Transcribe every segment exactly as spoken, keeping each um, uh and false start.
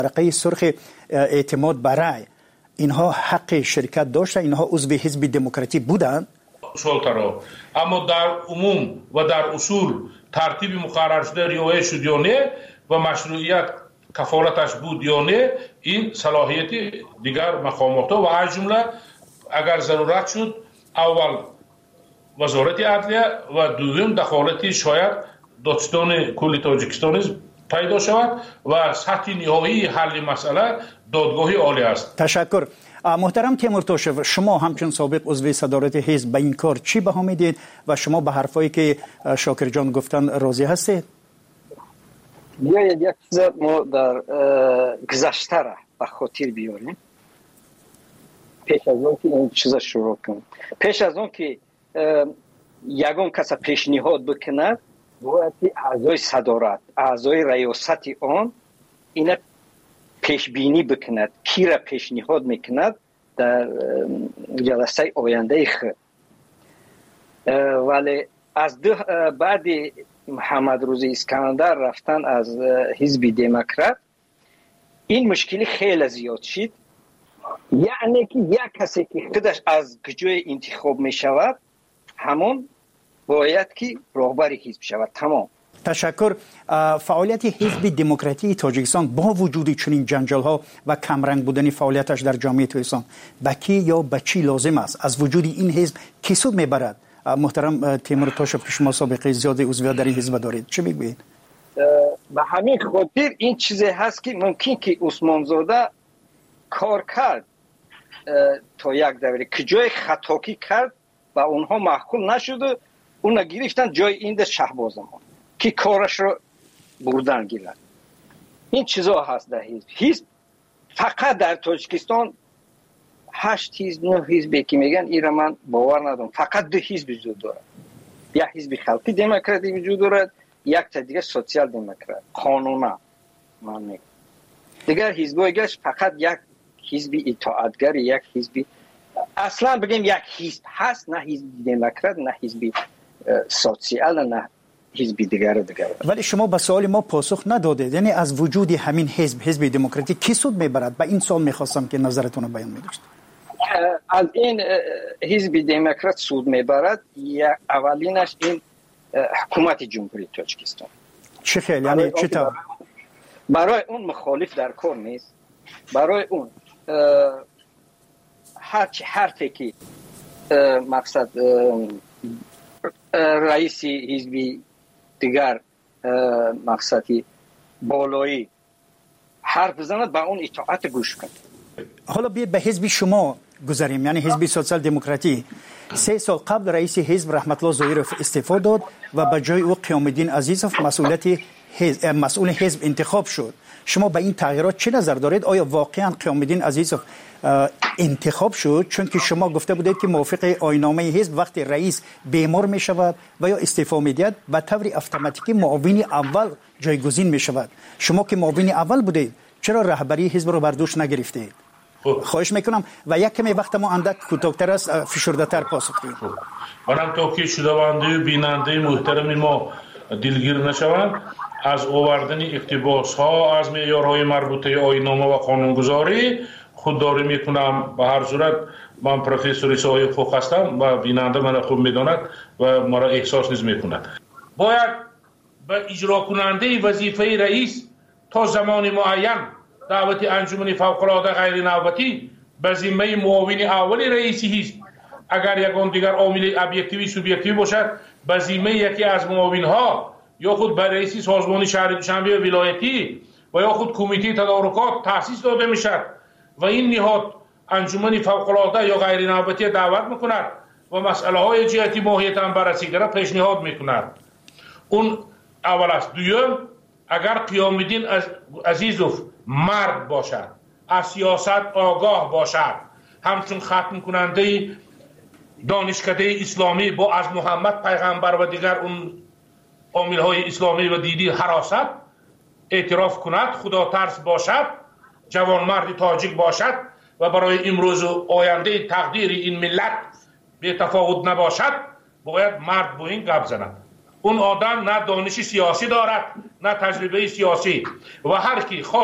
ورقه سرخ اعتماد برای اینها حق شرکت داشتن؟ اینها عضو حزب دموکراتی بودند؟ شلترا اما در عموم و در اصول ترتیب مقرر شده رعایت شد یا نه و مشروعیت کفالتش بود یا نه، این صلاحیت دیگر مقامات و از جمله اگر ضرورت شد اول وزارت عدلیه و دوم دخالت شاید دادستان کل تاجیکستان پیدا شود و سطح نهایی حل مسئله دادگاه عالی است. تشکر. محترم تیمور توشف، شما همچون سابق عضو صدارت حزب به این کار چی بها میدید و شما به حرفایی که شاکر جان گفتن راضی هستید؟ بیایید یک چیز ما در گذشته را به خاطر بیاریم پیش از اون که این چیز شروع کنیم. پیش از اون که یگان کس پیشنهاد بکند باید اعضای صدارت، اعضای ریاست آن اینا پیش بینی بکند کی را پیشنهاد میکند در جلسه آینده خود. ولی از ده بعد محمد روزی اسکندر رفتن از حزب دموکرات این مشکلی خیلی زیاد شد، یعنی که یک کسی که خودش از کجای انتخاب می شود همون باید که رهبر حزب شود. تمام. تشکر. فعالیت حزب دموکراتی تاجیکستان با وجود چنین جنجال ها و کمرنگ بودن فعالیتش در جامعه تاجیکستان به کی یا به چی لازم است؟ از وجود این حزب کی سود میبرد؟ محترم تیمور توشف، شما سابقه زیاد عضویت در این حزب دارید، چه میگویید؟ به همین خاطر این چیزی هست که ممکن که عثمان زاده کار کرد تا یک دوره که جای خطاکی کرد و اونها محکوم نشد، اون گرفتن جای این شهباز ما که کارش رو بردن گیرن. این چیزا هست در حزب. حزب فقط در تاجیکستان هشت حزب نه حزبی که میگن این را من باور ندارم. فقط دو حزب وجود دارد، یک حزب خلقی دموکراتی وجود دارد، یک تا دیگه سوسیال دموکرات قانونا من میگم. دیگر حزبای گشت فقط یک حزب اطاعتگر، یک حزب اصلا بگیم یک حزب هست، نه حزب دموکرات نه حزب سوسیال نه حزب دیگر دیگر. ولی شما به سوال ما پاسخ ندادید، یعنی از وجود همین حزب حزب دموکراتی کی سود میبرد؟ به این سوال میخواستم که نظرتون رو بیان میداشت. از این حزب دموکرات سود میبرد یا اولینش این حکومت جمهوری تاجیکستان. چه خیلی؟ یعنی چه تا؟ برای اون مخالف در کار نیست، برای اون هر چی حرفی که مقصد رئیس حزبی دیگر مقصدی بالایی حرف بزند با اون اطاعت گوش کن. حالا بیاید به حزب شما گذاریم، یعنی حزب سوسیال دموکراتی. سه سال قبل رئیس حزب رحمت الله ظاهرов استعفا داد و به جای او قیام الدین عزیزov مسئولیت حزب مسئول حزب انتخاب شد. شما به این تغییرات چه نظر دارید؟ آیا واقعا قیام الدین عزیزov انتخاب شد چون که شما گفته بودید که موافق آیین‌نامه حزب وقتی رئیس بیمار می شود و یا استعفا میدهد به طور اتوماتیکی معاون اول جایگزین می شود؟ شما که معاون اول بودید چرا رهبری حزب رو بر دوش نگرفتید؟ خواهش میکنم و یک کمی وقت ما اندک کوتاه‌تر است، فشرده‌تر پاسخ بدید. منم تا که شنونده و بیننده محترم ما دلگیر نشوند از آوردن اقتباس ها از معیارهای مربوطه آیین‌نامه و قانونگذاری خودداری میکنم. به هر صورت من پروفسور عیسی فوق هستم و بیننده من خوب میداند و مرا احساس نیز میکند. باید به اجرا کننده وظیفه رئیس تا زمان معین دعوت انجمن فوق‌العاده غیر نوبتی به ذمه معاون اول رئیس حزب اگر یگان دیگر عامل ابجکتیوی سوبجکتیوی باشد به ذمه یکی از معاون ها یا خود به رئیس سازمان شهر دوشنبه ولایتی و یا خود کمیته تدارکات تأسیس داده میشد و این نهاد انجمن فوق‌العاده یا غیر نوبتی دعوت میکند و مسئله های جهتی ماهیت هم بررسی را پیشنهاد میکند. اون اول است. دوم، اگر قیام الدین عزیزov مرد باشد، از سیاست آگاه باشد، همچون ختم کننده دانشکده اسلامی با از محمد پیغمبر و دیگر اون عامل های اسلامی و دیدی حراست اعتراف کند، خدا ترس باشد، جوان مرد تاجیک باشد و برای امروز و آینده تقدیر این ملت به تفاوت نباشد، باید مرد با این گپ زند. اون آدم نه دانش سیاسی دارد نه تجربه سیاسی و هر کی خواست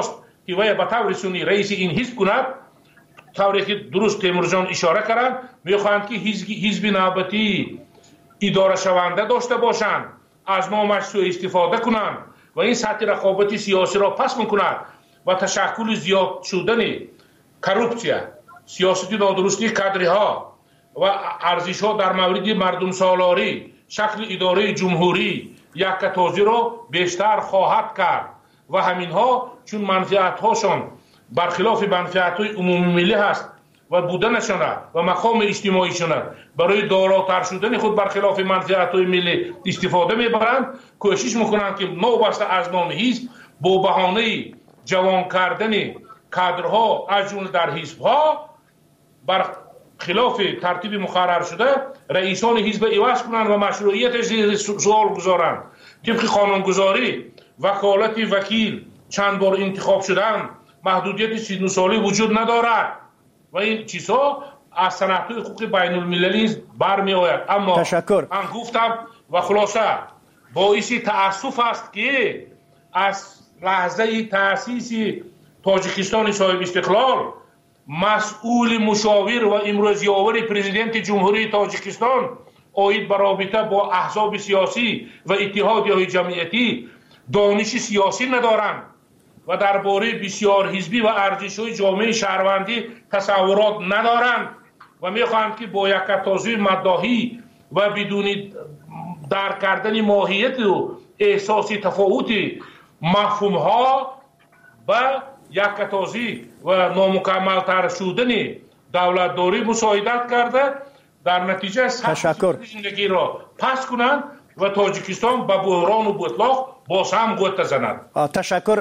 هیوای به طور سنی رئیس این حزب کند، طوری که درست تیمورجان اشاره کردند، میخواهند که حزب نوبتی اداره شونده داشته باشند، از نامش سوء استفاده کنند و این سطح رقابت سیاسی را پس میکند و تشکل زیاد شدن کروپسیا، سیاست نادرستی کادری ها و ارزش ها در مورد مردم سالاری، شکل اداره جمهوری یکتازی را بیشتر خواهد کرد و همین ها چون منفعت هاشون برخلاف منفعت های عمومی ملی هست و بودنشان و مقام اجتماعیشان برای داراتر شدن خود برخلاف منفعت های ملی استفاده میبرند، کوشش میکنند که نوبسته از نام حزب با بهانه جوان کردن کادرها از جمله در حزب ها بر خلاف ترتیب مقرر شده رئیسان حزب عوض کنند و مشروعیتش سوال گذارند. طبق قانونگذاری وکالت وکیل چند بار انتخاب شدن، محدودیت سی و نه ساله وجود ندارد و این چیزها از سنت‌های حقوق بین المللی برمی آید. اما تشکر. من گفتم و خلاصه باعث تأسف است که از لحظه تأسیس تاجیکستان صاحب استقلال مسئول مشاور و امروزیاور پرزیدنت جمهوری تاجیکستان آید به رابطه با احزاب سیاسی و اتحادیه‌های جمعیتی دانش سیاسی ندارند و درباره بسیار حزبی و ارزش‌های جامعه شهروندی تصورات ندارند و می‌خواهند که با یکتازی مداحی و بدون درک کردن ماهیت و احساس تفاوت مفهوم‌ها و یکتازی و نامکمل‌تر شدن دولتداری مساعدت کرده، در نتیجه سخت زندگی را پس کنند و تاجیکستان به بحران و بطلاق باز هم گوت زند. تشکر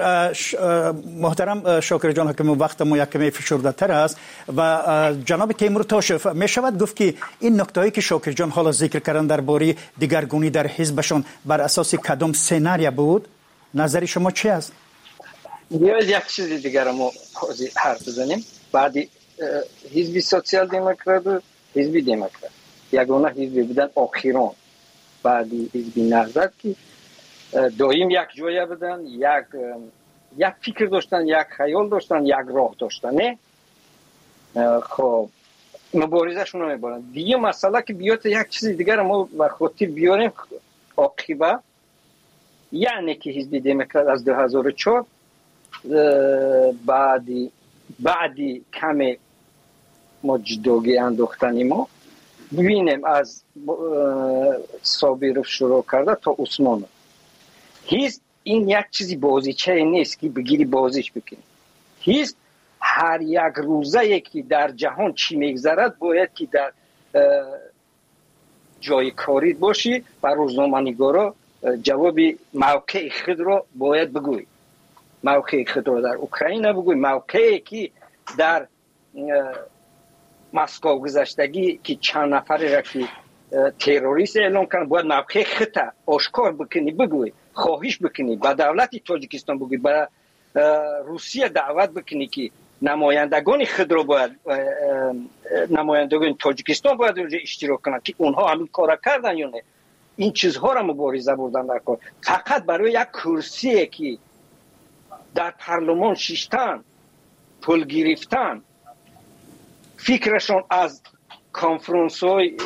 محترم شاکر جان حکیم، وقت ما یک کمی فشرده تر است و جناب تیمور تاشف می شود گفت که این نکتهایی که شاکر جان حالا ذکر کردن درباره دیگرگونی در حزبشون بر اساس کدام سناریو بود؟ نظر شما چی است؟ یا یک چیز دیگر ما حرف بزنیم. بعدی حزب سوسیال دموکرات و حزب دموکرات یگانه حزب بودن آخران، بعدی حزب نهضت که دائم یک جایه بدن، یک یک فکر داشتن، یک خیال داشتن، یک راه داشتن. نه خب مبارزه شون رو میبرن. دیگه مسئله که بیاد یک چیز دیگر ما به خاطر بیاریم عاقبه، یعنی که حزب دموکرات از دو هزار و چهار بعدی بعدی کمی ما جداگی انداختنی ما ببینیم از صابرов شروع کرده تا عثمان. هیچ این یک چیزی بازیچه نیست که بگیری بازیش بکنی. هیچ هر یک روزه که در جهان چی میگذرد باید که در جای کاری باشی و روزنامه‌نگارا جواب موقع خود را باید بگوی. موقع خود را در اوکراین بگوی، موقعی که در مسکو گذشتگی که چند نفر را که تروریست اعلام کردن باید موقع خود آشکار بکنی، بگوی، خواهش بکنی، به دولت تاجیکستان بگوی، به روسیه دعوت بکنی که نمایندگان خود را باید نمایندگان تاجیکستان باید اونجا اشتراک کنند که اونها همین کار کردن یا نه. این چیزها را مبارزه بردن در کار. فقط برای یک کرسی که در پارلمان شیشتن پول گرفتن، فکرشون از کنفرانس های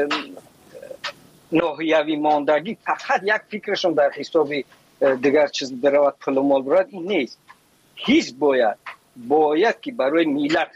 ناحیوی ماندگی فقط یک فکرشون در حساب دیگر چیز برود پول مال برود، این نیست. هیچ باید باید که برای ملت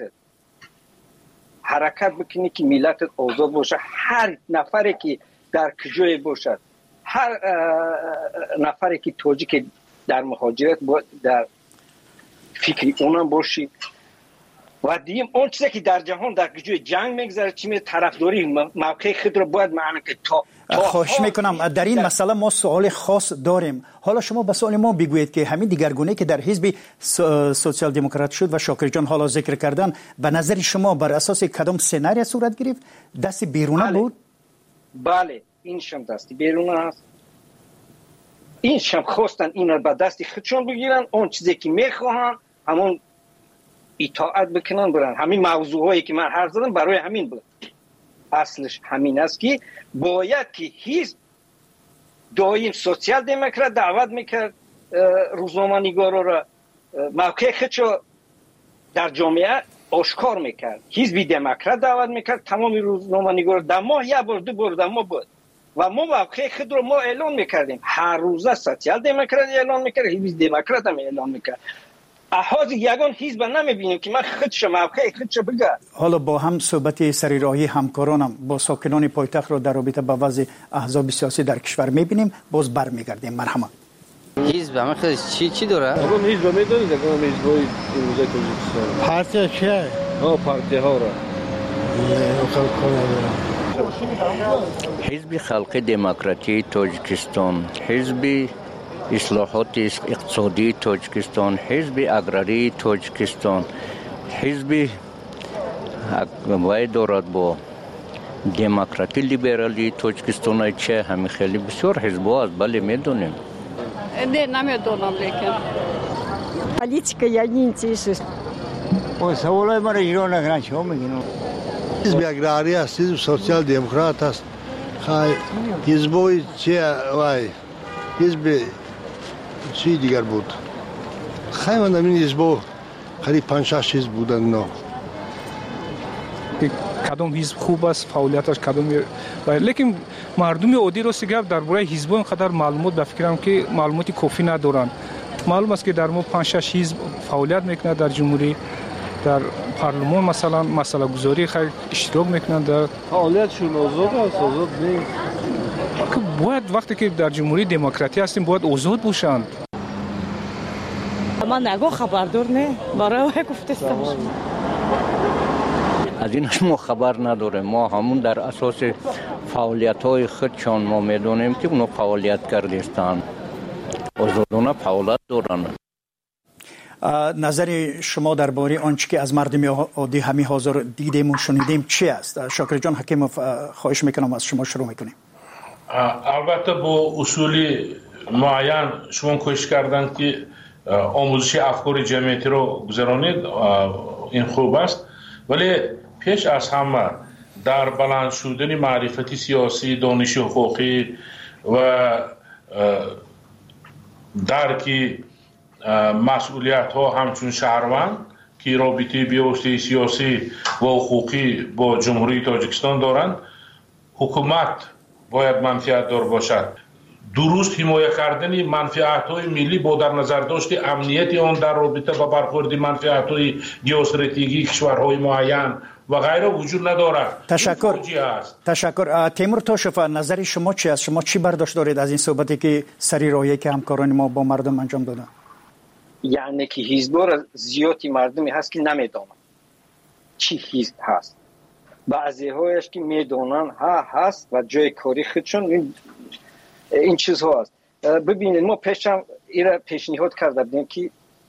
حرکت بکنی که ملت آزاد باشه. هر نفری که در کجای باشد، هر نفری که تاجیک در مهاجرت باید در فکری اونم باشی. و دیم اون چیزی که در جهان در کجای جنگ میگذره چی می طرفداری موقع خود رو باید معنی که تا خواهش میکنم در این مسئله ما سوال خاص داریم. حالا شما به سوال ما بگویید که همین دیگرگونی که در حزب سوسیال دموکرات شد و شاکر جان حالا ذکر کردن، به نظر شما بر اساس کدام سناریو صورت گرفت؟ دست بیرونه بله. بود؟ بله این شم دستی بیرونه هست. این شم خواستن این رو به دستی خودشون بگیرن، اون چیزی که میخواهن همون اطاعت بکنن برن. همین موضوع هایی که من حرف زدم برای همین بود. اصلش همین است که باید که حزب دایم سوسیال دموکرات دعوت میکرد روزنامه‌نگارا را موقع خودشو در جامعه آشکار میکرد. حزب دموکرات دعوت میکرد، تمام روزنامه‌نگار در ماه یک بار دو بار در ماه بود و ما موقع خود رو ما اعلان میکردیم. هر روزه سوسیال دموکرات اعلان میکرد، حزب دموکرات هم اعلان میکرد. احاز یگان حزب نمیبینیم که من خودش موقع خودش بگه. حالا با هم صحبت سریراهی همکارانم با ساکنان پایتخت رو در رابطه با وضع احزاب سیاسی در کشور میبینیم. باز برمیگردیم. مرحبا. حزب همه خیلی چی چی داره؟ اگه حزب میدونید اگه حزبای امروزه تاجیکستان پارتی چیه؟ ها پارتی ها را حزب خلق دموکراتی تاجیکستان، حزب اصلاحات اقتصادی تاجیکستان، حزب اگراری تاجیکستان، حزب وای دارد با دموکراتی لیبرالی تاجیکستان. چه همین خیلی بسیار حزب‌ها است. بله میدونیم. نه نمیدونم لیکن политика я не интересуюсь. ой سوالای ما را ایران نکنن چه میگین؟ حزب اگراری است، حزب سوسیال دموکرات است. خای حزبای چه وای حزب چی دیگر بود؟ خیلی من این حزب قریب پنج شش حزب بودن. نه کدام حزب خوب است، فعالیتش کدام، لیکن مردم عادی رو سیگاب درباره حزب اینقدر معلومات به فکرم که معلومات کافی ندارن. معلوم است که در ما پنج شش حزب فعالیت میکنند در جمهوری، در پارلمان مثلا مسئله گذاری خیلی اشتراک میکنند. در فعالیتشون آزاد است، آزاد نیست. باید وقتی که در جمهوری دموکراتی هستیم باید آزاد باشند. من نگو خبردار نه برای گفته استم. از اینش ما خبر نداریم. ما همون در اساس فعالیت های خودشان ما میدونیم که اونو فعالیت کردستان، آزادانه فعالیت دارن. نظر شما درباره آنچه که از مردم عادی همین حاضر دیدیم و شنیدیم چی است؟ شاکر جان حکیموف خواهش میکنم از شما شروع میکنیم. البته با اصولی معین شما کوشش کردن که آموزش افکار جمعیتی رو گذرانید، این خوب است، ولی پیش از همه در بلند شدن معرفت سیاسی، دانش حقوقی و درک مسئولیت ها همچون شهروند که رابطه بیوسته سیاسی و حقوقی با جمهوری تاجیکستان دارند، حکومت باید منفعت دار باشد. درست حمایه کردن منفعت های ملی با در نظر داشت امنیت آن در رابطه با برخورد منفعت های جیوستراتژیکی کشورهای معین و غیره وجود ندارد. تشکر. تشکر. تیمور تاشف، نظر شما چی است؟ شما چی برداشت دارید از این صحبتی که سریراهی که همکاران ما با مردم انجام دادن؟ یعنی که حزب‌ها را زیادی مردمی هست که نمیدونن چی حزب هست. بعضی هایش که میدونن ها هست و جای کاری خودشون این, این چیز ها هست. ببینید ما پیشم ایره پیشنهاد کرده بودیم که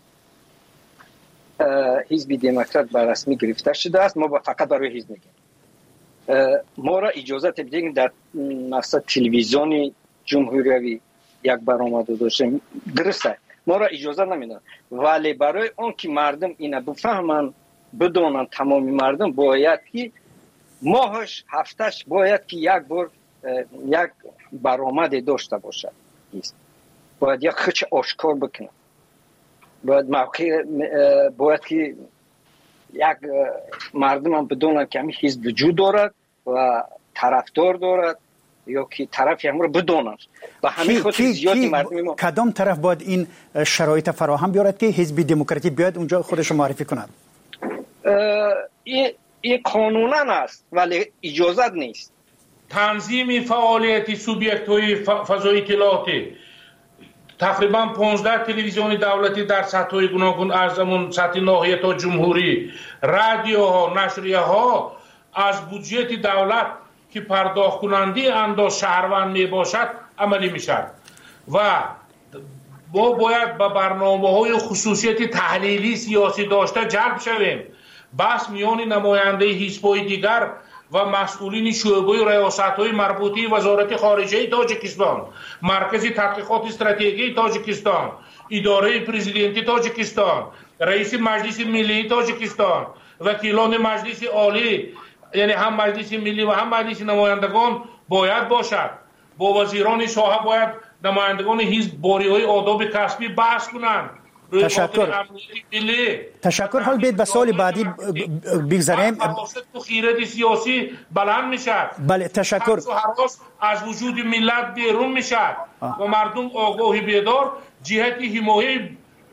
حزب دموکرات به رسمی گرفته شده است. ما با فقط برای حزب میگیم. ما را اجازه بدین در مثلا تلویزیون جمهوری یک برآمده داشتیم، درسته ما را اجازه نمیدن، ولی برای اون که مردم اینا بفهمن بدونن، تمامی مردم باید که ماهش هفتش باید که یک بار یک برآمده داشته باشد. باید یک خچ آشکار بکنه. باید موقع باید که یک مردم هم بدونن که همین حزب وجود دارد و طرفدار دارد یا که طرفی هم رو بدونن. و همین خود زیادی مردم ما کدام طرف باید این شرایط فراهم بیارد که حزب دموکراتی بیاد اونجا خودش معرفی کند؟ این این قانوناً است ولی اجازت نیست. تنظیم فعالیت سوبیکت های فضای اطلاعاتی، تقریبا پانزده تلویزیون دولتی در سطح های گوناگون از همون سطح ناحیه تا جمهوری، رادیوها، نشریه ها از بودجه دولت که پرداخت کننده انداز شهروند می باشد عملی می شد و ما باید با برنامه های خصوصیت تحلیلی سیاسی داشته جلب شویم. بحث میان نماینده حزب‌های دیگر و مسئولین شعبه ریاست‌های مربوطه وزارت خارجه تاجیکستان، مرکز تحقیقات استراتژی تاجیکستان، اداره پرزیدنتی تاجیکستان، رئیس مجلس ملی تاجیکستان، وکیلان مجلس عالی، یعنی هم مجلس ملی و هم مجلس نمایندگان باید باشد. با وزیران ساحه باید نمایندگان حزب باری‌های آداب کسبی بحث کنند تشکر تشکر. حال بیت به سوال بعدی بگذاریم. خیرات سیاسی بلند میشد. بله تشکر. از وجود ملت بیرون میشد و مردم آگاهی بیدار جهت حمایت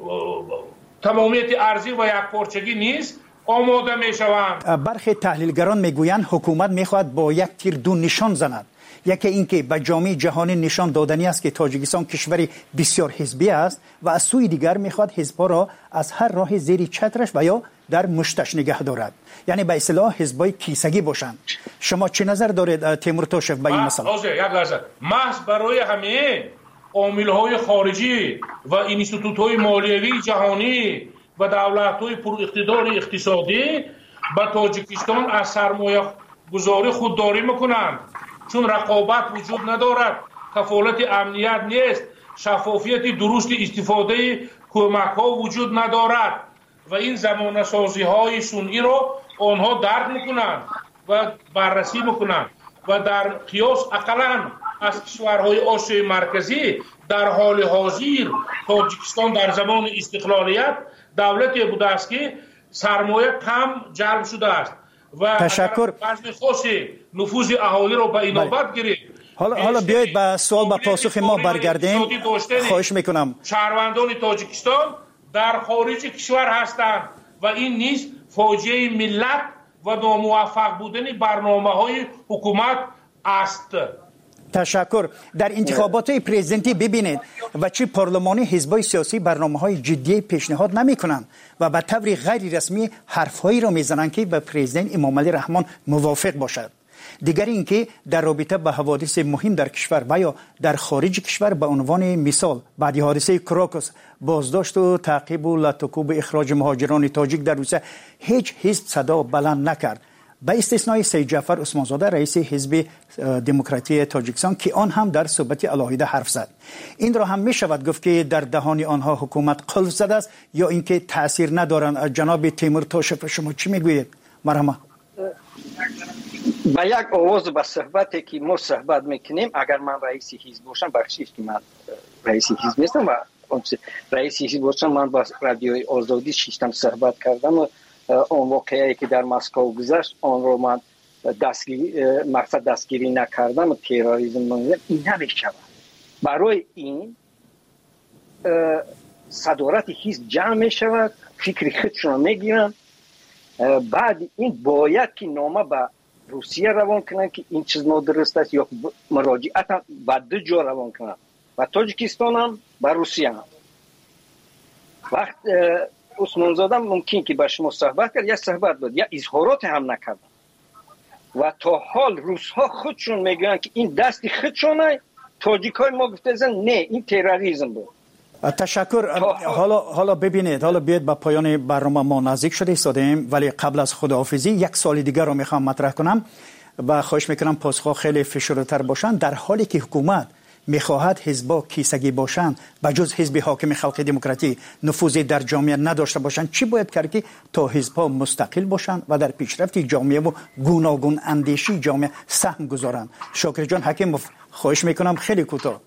تمامیت ارضی و یکپارچگی نیست آماده میشوند. برخی تحلیلگران میگویند حکومت میخواهد با یک تیر دو نشان زند. یکی اینکه به جامعه جهانی نشان دادنی است که تاجیکستان کشوری بسیار حزبی است و از سوی دیگر میخواد حزب‌ها را از هر راه زیر چترش و یا در مشتش نگه دارد، یعنی به اصطلاح حزبای کیسگی باشند. شما چه نظر دارید تیمور توشف به این مسئله؟ یک لحظه. محض برای همین عامل‌های خارجی و اینستیتوت‌های مالیوی جهانی و دولت‌های پر اقتدار اقتصادی به تاجیکستان از سرمایه گذاری خودداری میکنند، چون رقابت وجود ندارد، کفالت امنیت نیست، شفافیت درست استفاده کمک ها وجود ندارد و این زمانه سازی های سنئی را آنها درک میکنند و بررسی میکنند و در قیاس اقلا از کشورهای آسیای مرکزی در حال حاضر تاجیکستان در زمان استقلالیت دولتی بوده است که سرمایه کم جلب شده است و تشکر. وزن خاصی نفوذ اهالی رو به اینابت گرفت. حالا حالا بیایید به سوال به پاسخ ما برگردیم. خواهش میکنم. شهروندان تاجیکستان در خارج کشور هستند و این نیز فاجعه ملت و ناموفق بودن برنامه‌های حکومت است. تشکر. در انتخابات پرزیدنتی ببینید و چه پارلمانی حزبای سیاسی برنامه‌های جدی پیشنهاد نمی‌کنند و به طور غیر رسمی حرف‌هایی را می‌زنند که به پرزیدنت امام علی رحمان موافق باشد. دیگر اینکه در رابطه با حوادث مهم در کشور و یا در خارج کشور به عنوان مثال بعد حادثه کراکوس بازداشت و تعقیب و لطکوب اخراج مهاجران تاجیک در روسیه هیچ حزب صدا بلند نکرد، به استثنای سید جعفر عثمانزاده رئیس حزب دموکراتی تاجیکستان که آن هم در صحبت علاهیده حرف زد. این را هم می شود گفت که در دهان آنها حکومت قلب زده است یا اینکه تاثیر ندارند. جناب تیمور توشف شما چی میگویید؟ مرحبا. با یک آواز به صحبتی که ما صحبت میکنیم، اگر من رئیس حزب باشم، بخشید که من رئیس حزب نیستم و رئیس حزب باشم، من با رادیوی آزادی شیشتم صحبت کردم و اون واقعی که در مسکو گذشت آن رو من دستگیری مقصد دستگیری نکردم و تروریسم نمیدونم، این نمیشود. برای این صدارت حزب جمع میشود، فکر خودشون میگیرن، بعد این باید که نامه به روسیه روان کنن که این چیز نادرست است یا مراجعت هم به دو جا روان کنن و تاجیکستان هم به روسیه هم. وقت عثمانزاده ممکن که با شما صحبت کرد یا صحبت بود یا اظهارات هم نکردن و تا حال روس‌ها خودشون میگن که این دستی خودشونه، تاجیکای ما گفته زن نه این تروریسم بود. تشکر. حالا حالا ببینید، حالا بیاید به پایان برنامه ما نزدیک شده ایستادیم، ولی قبل از خداحافظی یک سوال دیگر رو میخوام مطرح کنم و خواهش میکنم پاسخ خیلی فشرده‌تر باشن. در حالی که حکومت میخواهد حزب‌ها کیسگی باشند و جز حزب حاکم خلق دموکراتی نفوذی در جامعه نداشته باشند، چی باید کرد که تا حزب‌ها مستقل باشند و در پیشرفت جامعه و گوناگون اندیشی جامعه سهم گذارند؟ شاکر جان حکیم خواهش میکنم خیلی کوتاه.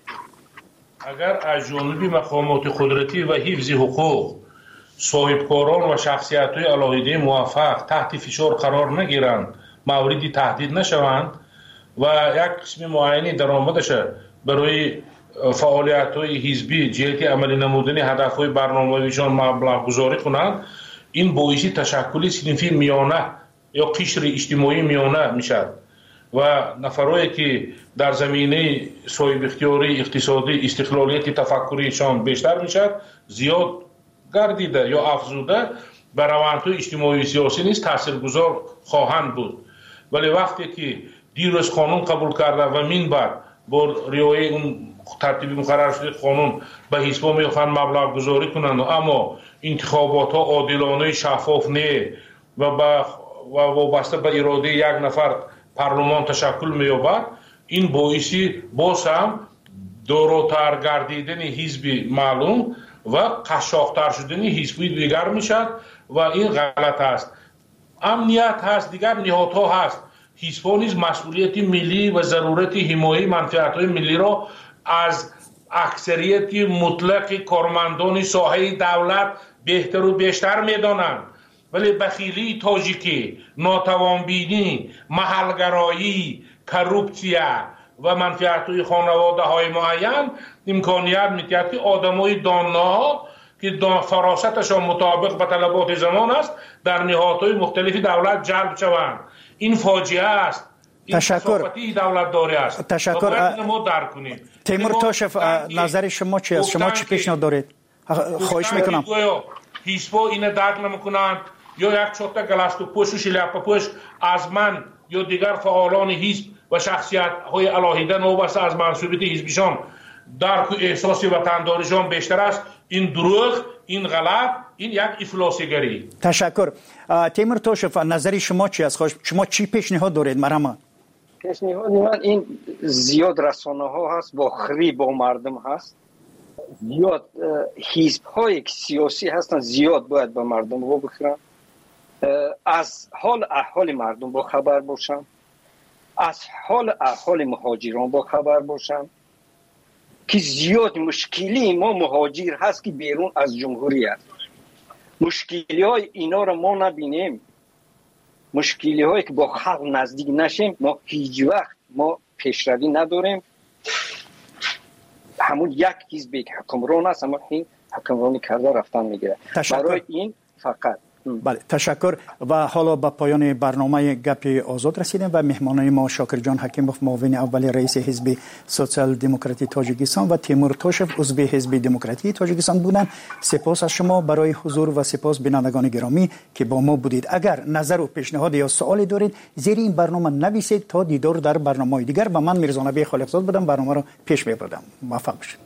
اگر از جانب مقامات قدرتی و حفظ حقوق صاحبکاران و شخصیت‌های علاهیده موفق تحت فشار قرار نگیرند، موردی تهدید نشوند و یک قسم معینی درآمدش برای فعالیت‌های حزبی جهت عملی نمودن هدف‌های برنامه‌ایشان مبلغ گذاری کنند، این باعث تشکل صنفی میانه یا قشر اجتماعی میانه میشد و نفرایی که در زمینه صاحب اختیاری اقتصادی استقلالیت تفکریشان بیشتر میشد، زیاد گردیده یا افزوده بر روندهای اجتماعی و سیاسی نیز تاثیرگذار خواهند بود. ولی وقتی که دیروز قانون قبول کرده و من بعد با رعایت اون ترتیبی مقرر شده قانون به حزب‌ها میخوان مبلغ گذاری کنند، اما انتخابات ها عادلانه شفاف نه و با و وابسته به اراده یک نفر پارلمان تشکل می‌یابد، این باعثی باز هم دوراتر گردیدن حزب معلوم و قشاق‌تر شدن حزب دیگر میشد و این غلط است. امنیت هست، دیگر نهادها هست. حزب‌ها نیز مسئولیت ملی و ضرورت حمایت منفعت‌های ملی را از اکثریت مطلق کارمندان ساحه دولت بهتر و بیشتر میدانند، ولی بخیلی تاجیکی، ناتوانبینی، محلگرایی، کروپسیا و منفعت‌های خانواده های معین امکانیت میدهد که آدمای دانا که فراستشان مطابق به طلبات زمان است در نهادهای مختلفی دولت جلب شوند. این فاجعه است. این کثافتی دولت داری است. تشکر. ما درک کنیم. تیمور تاشف نظر شما چی است؟ شما چی پیشنهاد دارید؟ خواهش میکنم. حزب‌ها اینو درک نمیکنند یا یک چوتا گلاستو پوش و شلیاپا پوش از من یا دیگر فعالان حزب و شخصیت‌های علاهیده نوبسته از منصوبیت حزبشان درک و احساس وطنداریشان بیشتر است. این دروغ، این غلط، این یک افلاسیگری. تشکر. تیمور توشف نظری شما چی است؟ شما چی پیشنهاد دارید؟ مرحبا. پیشنهاد من این زیاد رسانه ها هست با خری با مردم هست، زیاد حزب های سیاسی هستن زیاد باید به مردم رو بخورن، از حال احوال مردم با خبر باشن، از حال احوال مهاجران با خبر باشن که زیاد مشکلی ما مهاجر هست که بیرون از جمهوری هست. مشکلی های اینا رو ما نبینیم، مشکلی هایی که با خلق نزدیک نشیم ما هیچ وقت ما پیشروی نداریم. همون یک حزبی که حکمران است اما این حکمرانی کرده رفتن میگیره. برای این فقط بله تشکر. و حالا به پایان برنامه گپ آزاد رسیدیم و مهمانان ما شاکر جان حکیموف معاون اول رئیس حزب سوسیال دموکراتی تاجیکستان و تیمور توشف عضو حزب دموکراتی تاجیکستان بودند. سپاس از شما برای حضور و سپاس بینندگان گرامی که با ما بودید. اگر نظر و پیشنهاد یا سوالی دارید زیر این برنامه نویسید تا دیدار در برنامه‌های دیگر. و من میرزا نبی خالقزاد بودم، برنامه رو پیش میبردم. موفق باشید.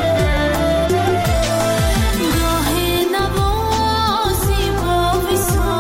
So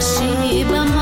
نقشی به